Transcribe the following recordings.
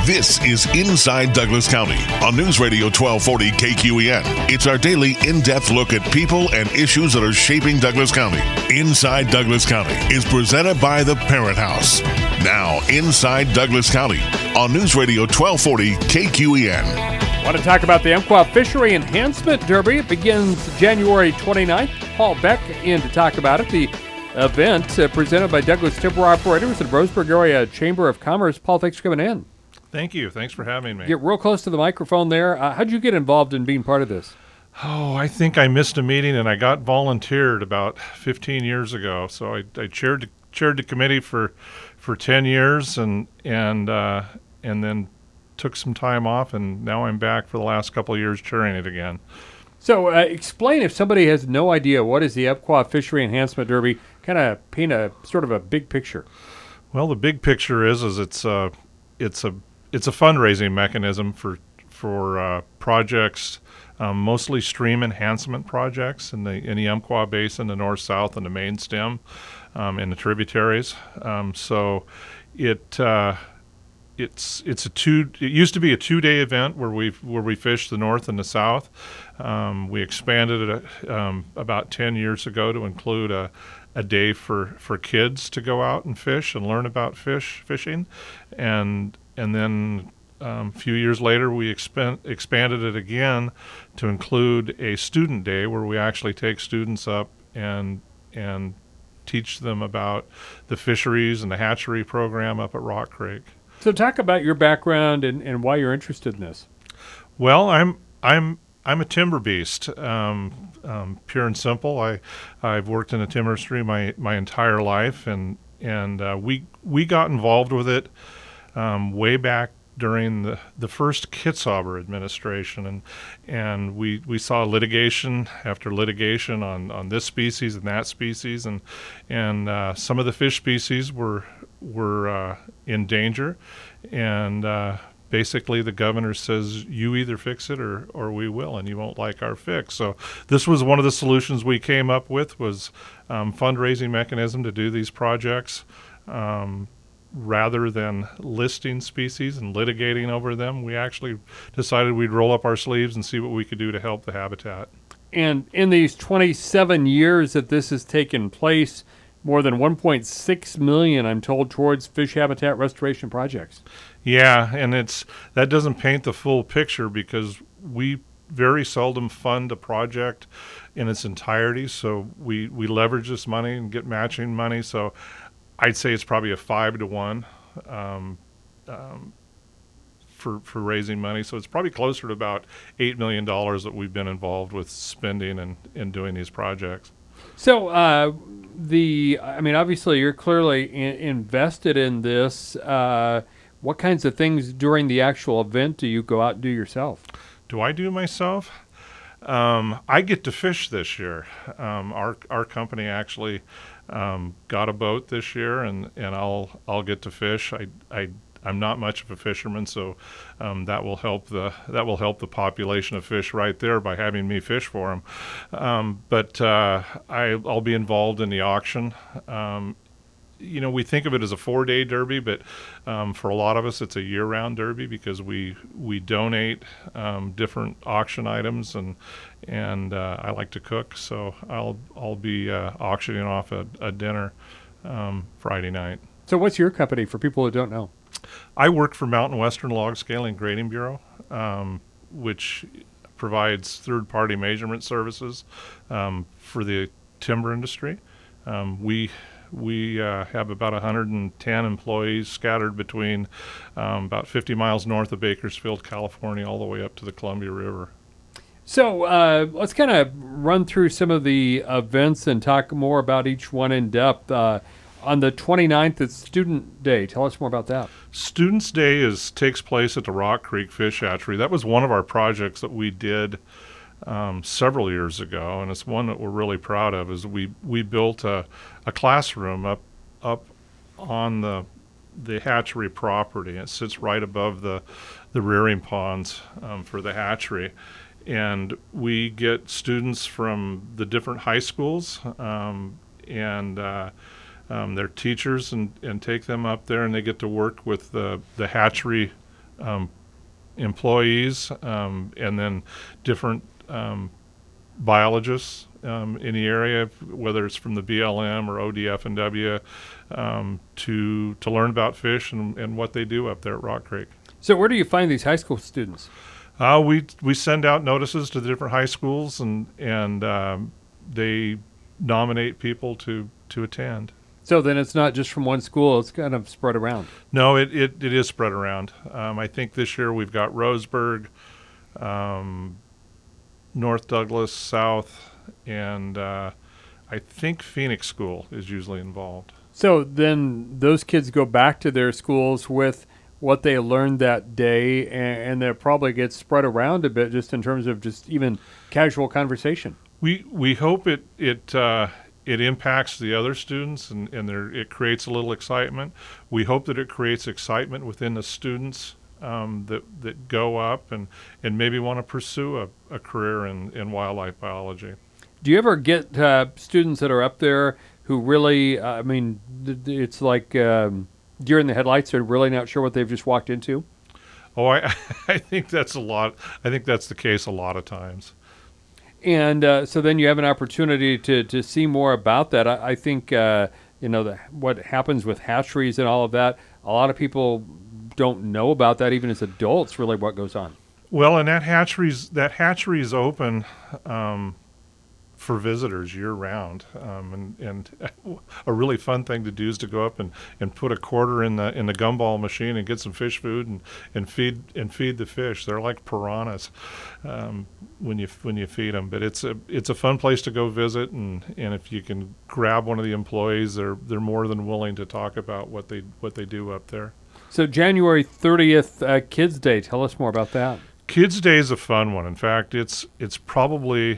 This is Inside Douglas County on News Radio 1240 KQEN. It's our daily in-depth look at people and issues that are shaping Douglas County. Inside Douglas County is presented by the Parent House. Now, Inside Douglas County on News Radio 1240 KQEN. I want to talk about the Umpqua Fishery Enhancement Derby. It begins January 29th. Paul Beck in to talk about it. The event presented by Douglas Timber Operators and Roseburg Area Chamber of Commerce. Paul, thanks for coming in. Thank you. Thanks for having me. Get real close to the microphone there. How'd you get involved in being part of this? Oh, I think I missed a meeting and I got volunteered about 15 years ago. So I chaired the committee for 10 years and then took some time off, and now I'm back for the last couple of years chairing it again. So explain, if somebody has no idea, what is the Umpqua Fishery Enhancement Derby? Kind of paint a sort of a big picture. Well, the big picture is it's a fundraising mechanism for projects, mostly stream enhancement projects in the Umpqua Basin, the north, south, and the main stem, and the tributaries. It used to be a 2-day event where we fished the north and the south. We expanded it about 10 years ago to include a day for kids to go out and fish and learn about fishing, and then a few years later we expanded it again to include a student day where we actually take students up and teach them about the fisheries and the hatchery program up at Rock Creek. So talk about your background and why you're interested in this. Well, I'm a timber beast, pure and simple. I've worked in the timber industry my entire life, and we got involved with it way back during the first Kitzhaber administration, and we saw litigation after litigation on this species and that species, and some of the fish species were in danger, and basically the governor says, you either fix it or we will, and you won't like our fix. So this was one of the solutions we came up with, was fundraising mechanism to do these projects. Rather than listing species and litigating over them, we actually decided we'd roll up our sleeves and see what we could do to help the habitat. And in these 27 years that this has taken place, more than $1.6 million, I'm told, towards fish habitat restoration projects. Yeah, and that doesn't paint the full picture because we very seldom fund a project in its entirety. So we leverage this money and get matching money. So I'd say it's probably a 5-to-1 for raising money. So it's probably closer to about $8 million that we've been involved with spending and doing these projects. So obviously you're clearly invested in this. What kinds of things during the actual event do you go out and do yourself? Do I do myself? I get to fish this year. Our company actually got a boat this year, and I'll get to fish. I'm not much of a fisherman, so that will help the population of fish right there by having me fish for them. But I'll be involved in the auction. We think of it as a 4-day derby, but for a lot of us, it's a year-round derby because we donate different auction items, and I like to cook, so I'll be auctioning off a dinner Friday night. So what's your company for people who don't know? I work for Mountain Western Log Scale and Grading Bureau, which provides third-party measurement services for the timber industry. We have about 110 employees scattered between about 50 miles north of Bakersfield, California, all the way up to the Columbia River. So let's kind of run through some of the events and talk more about each one in depth. On the 29th, it's Student Day. Tell us more about that. Students' Day takes place at the Rock Creek Fish Hatchery. That was one of our projects that we did several years ago, and it's one that we're really proud of. Is we built a classroom up on the hatchery property. It sits right above the rearing ponds for the hatchery, and we get students from the different high schools and their teachers and take them up there, and they get to work with the hatchery employees, and then different biologists in the area, whether it's from the BLM or ODF&W, to learn about fish and what they do up there at Rock Creek. So where do you find these high school students? We send out notices to the different high schools, and they nominate people to attend. So then it's not just from one school; it's kind of spread around. No, it is spread around. I think this year we've got Roseburg, North Douglas, South, and I think Phoenix School is usually involved. So then those kids go back to their schools with what they learned that day, and that probably gets spread around a bit just in terms of just even casual conversation. We hope it impacts the other students, and it creates a little excitement. We hope that it creates excitement within the students that go up and maybe want to pursue a career in wildlife biology. Do you ever get students that are up there who really, it's like deer in the headlights, they're really not sure what they've just walked into? Oh, I think that's a lot. I think that's the case a lot of times. And so then you have an opportunity to see more about that. I think, what happens with hatcheries and all of that, a lot of people don't know about that, even as adults, really what goes on. Well, and that hatchery's open for visitors year-round, and a really fun thing to do is to go up and put a quarter in the gumball machine and get some fish food and feed the fish. They're like piranhas when you feed them. But it's a fun place to go visit, and if you can grab one of the employees, they're more than willing to talk about what they do up there. So January 30th, Kids Day. Tell us more about that. Kids Day is a fun one. In fact, it's probably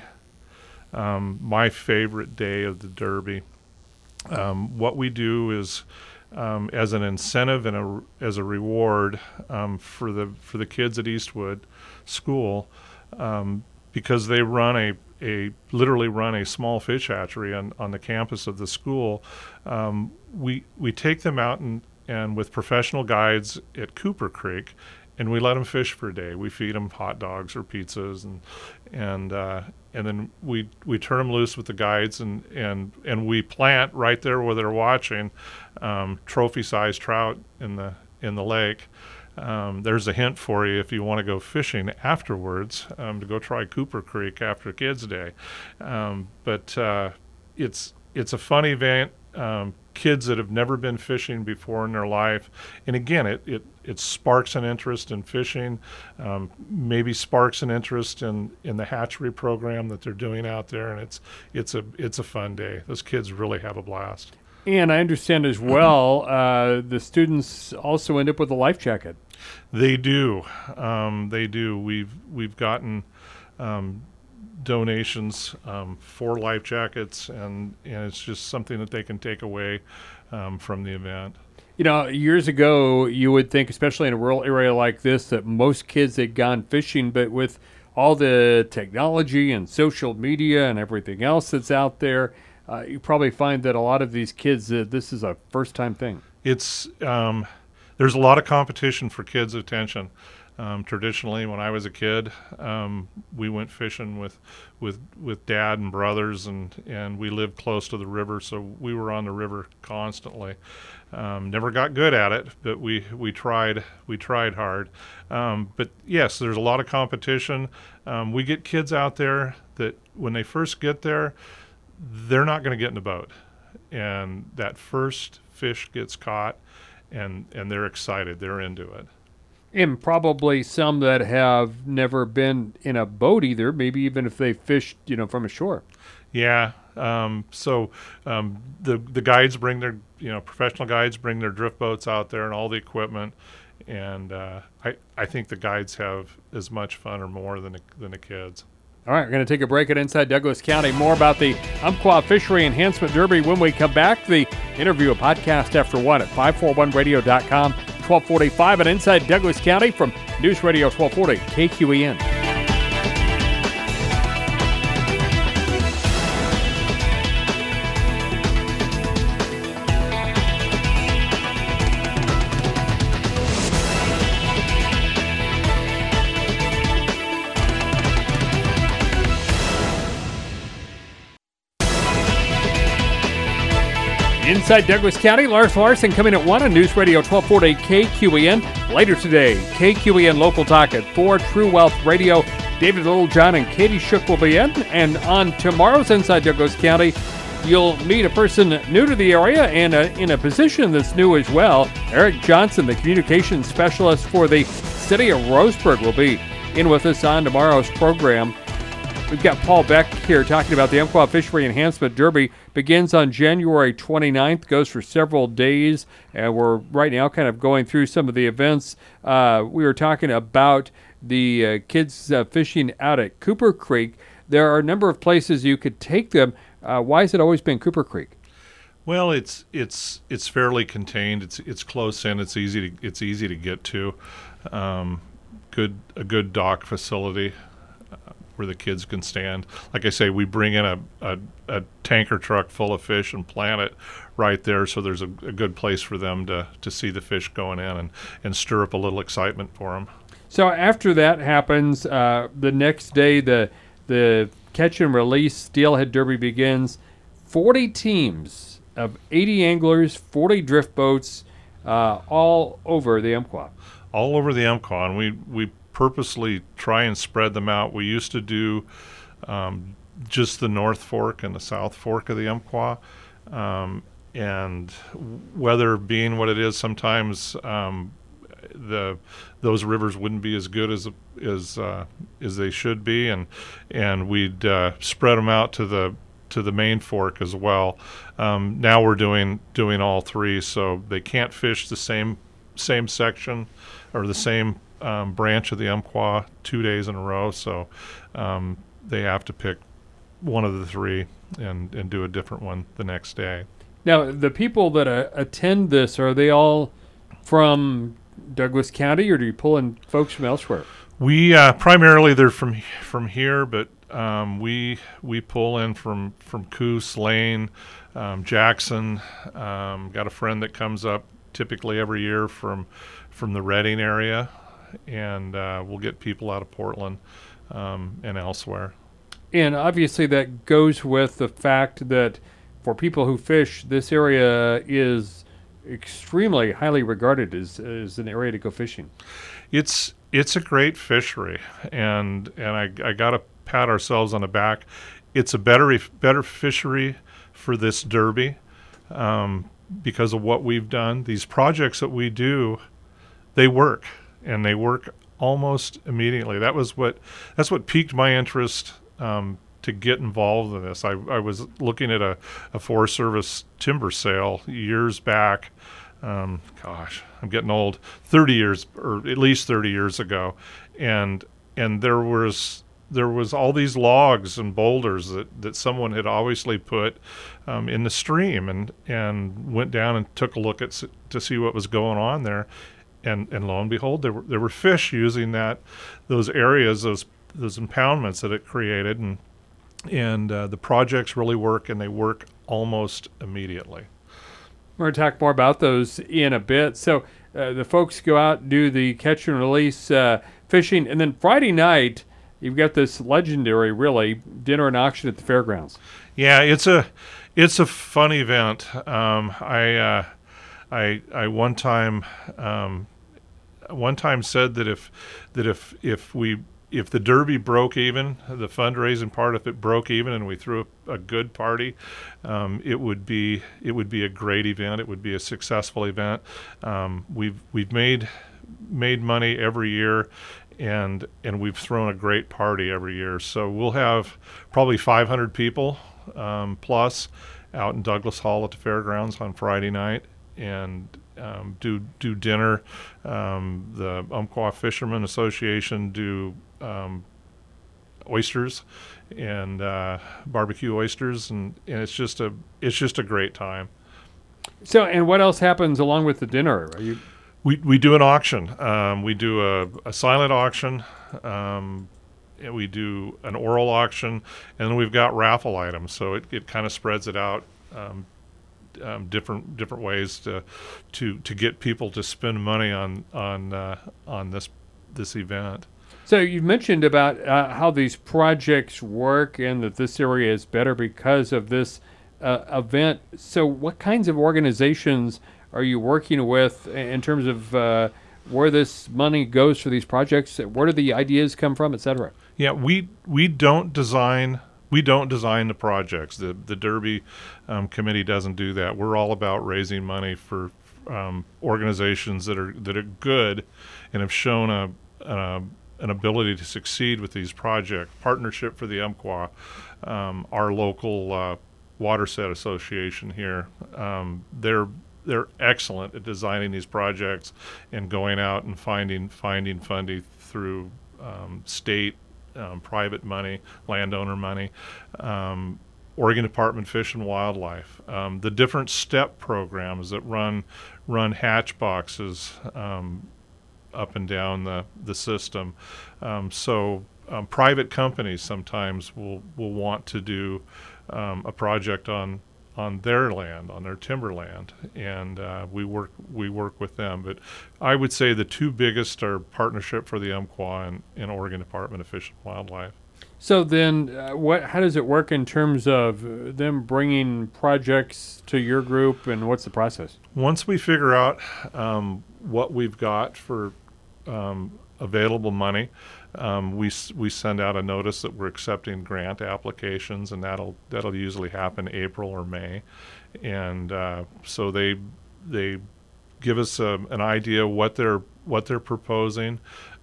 my favorite day of the Derby. What we do is, as an incentive and as a reward for the kids at Eastwood School, because they literally run a small fish hatchery on the campus of the school. We take them out and with professional guides at Cooper Creek, and we let them fish for a day. We feed them hot dogs or pizzas, and then we turn them loose with the guides, and we plant right there where they're watching trophy-sized trout in the lake. There's a hint for you if you want to go fishing afterwards, to go try Cooper Creek after Kids Day. But it's a fun event. Kids that have never been fishing before in their life, and again, it sparks an interest in fishing, maybe sparks an interest in the hatchery program that they're doing out there, and it's a fun day. Those kids really have a blast. And I understand as well, the students also end up with a life jacket. They do. They do. We've gotten donations for life jackets, and it's just something that they can take away from the event. You know, years ago, you would think, especially in a rural area like this, that most kids had gone fishing, but with all the technology and social media and everything else that's out there, you probably find that a lot of these kids, this is a first-time thing. It's there's a lot of competition for kids' attention. Traditionally, when I was a kid, we went fishing with Dad and brothers, and we lived close to the river, so we were on the river constantly. Never got good at it, but we tried hard. But yes, there's a lot of competition. We get kids out there that when they first get there, they're not going to get in the boat, and that first fish gets caught, and they're excited, they're into it. And probably some that have never been in a boat either, maybe even if they fished, from ashore. Yeah. So the guides bring their, professional guides bring their drift boats out there and all the equipment. And I think the guides have as much fun or more than the kids. All right, we're going to take a break at Inside Douglas County. More about the Umpqua Fishery Enhancement Derby when we come back. The interview, a podcast after 1 at 541radio.com. 1245 at Inside Douglas County from News Radio 1240 KQEN. Inside Douglas County, Lars Larson coming at 1 on News Radio 1240 KQEN. Later today, KQEN Local Talk at 4, True Wealth Radio. David Littlejohn and Katie Shook will be in. And on tomorrow's Inside Douglas County, you'll meet a person new to the area and in a position that's new as well. Eric Johnson, the communications specialist for the city of Roseburg, will be in with us on tomorrow's program. We've got Paul Beck here talking about the Umpqua Fishery Enhancement Derby. Begins on January 29th, goes for several days, and we're right now kind of going through some of the events. We were talking about the kids fishing out at Cooper Creek. There are a number of places you could take them. Why has it always been Cooper Creek? Well, it's fairly contained. It's close in. It's easy to get to. A good dock facility where the kids can stand. Like I say, we bring in a tanker truck full of fish and plant it right there, so there's a good place for them to see the fish going in and stir up a little excitement for them. So after that happens, the next day the catch and release Steelhead Derby begins. 40 teams of 80 anglers, 40 drift boats, all over the Umpqua. All over the Umpqua, and we purposely try and spread them out. We used to do just the North Fork and the South Fork of the Umpqua, and weather being what it is, sometimes those rivers wouldn't be as good as they should be, and we'd spread them out to the main fork as well. Now we're doing all three, so they can't fish the same section or the same branch of the Umpqua 2 days in a row, so they have to pick one of the three and do a different one the next day. Now, the people that attend this, are they all from Douglas County, or do you pull in folks from elsewhere? We primarily they're from here, but we pull in from Coos, Lane, Jackson. Got a friend that comes up typically every year from the Redding area, and we'll get people out of Portland and elsewhere. And obviously that goes with the fact that for people who fish, this area is extremely highly regarded as an area to go fishing. It's a great fishery, and I got to pat ourselves on the back. It's a better fishery for this derby because of what we've done. These projects that we do, they work, and they work almost immediately. That's what piqued my interest to get involved in this. I was looking at a Forest Service timber sale years back. Gosh, I'm getting old. 30 years, or at least 30 years ago, and there was all these logs and boulders that someone had obviously put in the stream, and went down and took a look to see what was going on there, and lo and behold, there were fish using those areas, those impoundments that it created, and the projects really work, and they work almost immediately. We're going to talk more about those in a bit. So the folks go out and do the catch and release fishing, and then Friday night you've got this legendary, really, dinner and auction at the fairgrounds. Yeah, it's a fun event. I one time said that if the derby broke even, the fundraising part, if it broke even and we threw a good party, it would be a great event. It would be a successful event. We've made money every year, and we've thrown a great party every year. So we'll have probably 500 people plus out in Douglas Hall at the fairgrounds on Friday night, and do dinner. The Umpqua Fishermen Association do oysters and barbecue oysters, and it's just a great time. So, and what else happens along with the dinner? We do an auction. We do a silent auction. We do an oral auction, and then we've got raffle items. So it kind of spreads it out. Different ways to get people to spend money on this event. So you've mentioned about how these projects work, and that this area is better because of this event. So what kinds of organizations are you working with in terms of where this money goes for these projects? Where do the ideas come from, et cetera? Yeah, we don't design the projects. The Derby committee doesn't do that. We're all about raising money for organizations that are good and have shown an ability to succeed with these projects. Partnership for the Umpqua, our local Watershed Association here, they're excellent at designing these projects and going out and finding funding through state, private money, landowner money, Oregon Department of Fish and Wildlife, the different STEP programs that run hatch boxes up and down the system. So private companies sometimes will want to do a project on their land, on their timberland, and we work with them. But I would say the two biggest are Partnership for the Umpqua and Oregon Department of Fish and Wildlife. So then, how does it work in terms of them bringing projects to your group, and what's the process? Once we figure out what we've got for available money, we send out a notice that we're accepting grant applications, and that'll usually happen April or May, and so they give us an idea what they're proposing,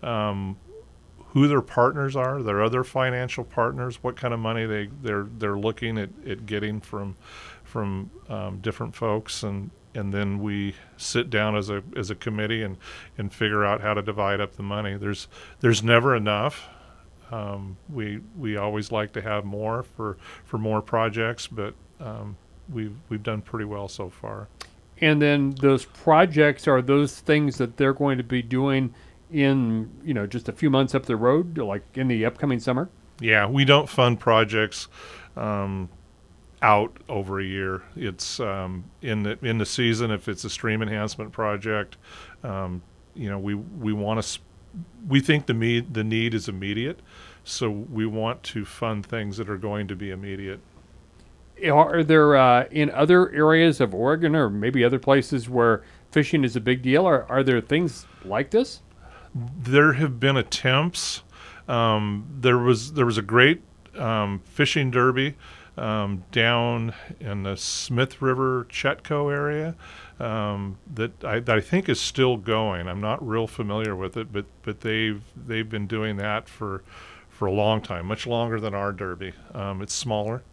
who their partners are, their other financial partners, what kind of money they're looking at getting from different folks, and then we sit down as a committee and figure out how to divide up the money. There's never enough. We always like to have more for more projects, but we've done pretty well so far. And then those projects are those things that they're going to be doing in just a few months up the road, like in the upcoming summer? Yeah, we don't fund projects out over a year. It's in the season. If it's a stream enhancement project, we think the need is immediate, so we want to fund things that are going to be immediate. Are there in other areas of Oregon or maybe other places where fishing is a big deal? Are there things like this? There have been attempts. There was a great fishing derby down in the Smith River Chetco area that I think is still going. I'm not real familiar with it, but they've been doing that for a long time, much longer than our derby. It's smaller.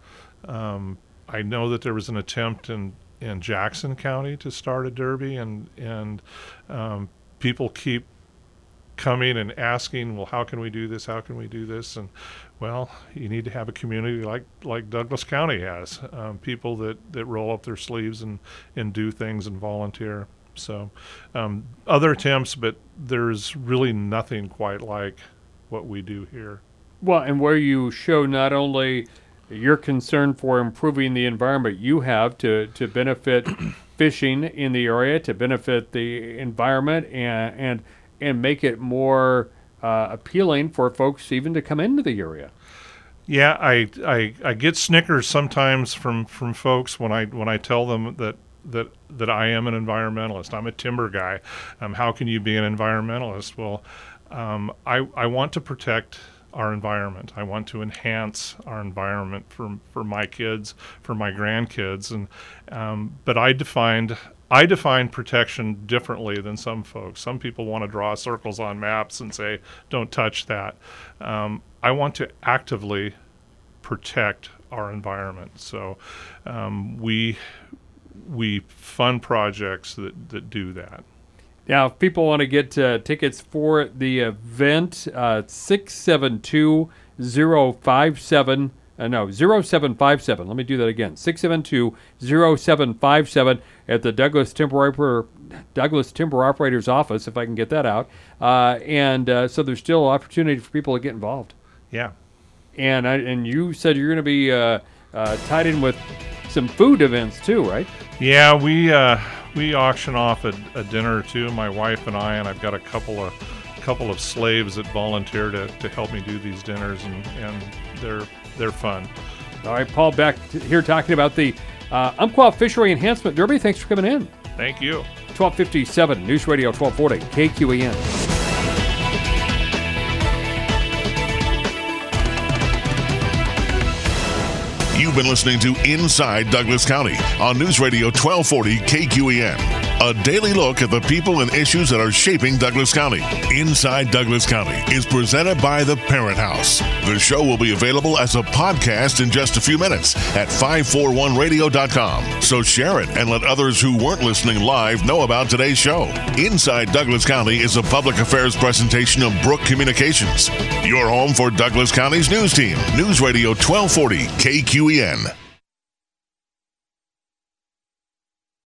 I know that there was an attempt in Jackson County to start a derby, and people keep coming and asking, well, how can we do this? How can we do this? And well, you need to have a community like Douglas County has, people that roll up their sleeves and do things and volunteer. So other attempts, but there's really nothing quite like what we do here. Well, and where you show not only your concern for improving the environment you have to benefit fishing in the area, to benefit the environment, and make it more appealing for folks even to come into the area. Yeah, I get snickers sometimes from folks when I tell them that I am an environmentalist. I'm a timber guy. How can you be an environmentalist? Well, I want to protect our environment. I want to enhance our environment for my kids, for my grandkids, and but I define protection differently than some folks. Some people want to draw circles on maps and say, don't touch that. I want to actively protect our environment. So we fund projects that do that. Now, if people want to get tickets for the event, 672-057. 0757. Let me do that again. 672-0757 at the Douglas Timber Operators office, if I can get that out. So there's still opportunity for people to get involved. Yeah. And you said you're going to be tied in with some food events too, right? Yeah, we auction off a dinner or two, my wife and I, and I've got a couple of slaves that volunteer to help me do these dinners, and they're fun. All right, Paul Beck here talking about the Umpqua Fishery Enhancement Derby. Thanks for coming in. Thank you. 1257 News Radio 1240 KQEN. You've been listening to Inside Douglas County on News Radio 1240 KQEN. A daily look at the people and issues that are shaping Douglas County. Inside Douglas County is presented by The Parent House. The show will be available as a podcast in just a few minutes at 541radio.com. So share it and let others who weren't listening live know about today's show. Inside Douglas County is a public affairs presentation of Brook Communications. Your home for Douglas County's news team. News Radio 1240 KQEN.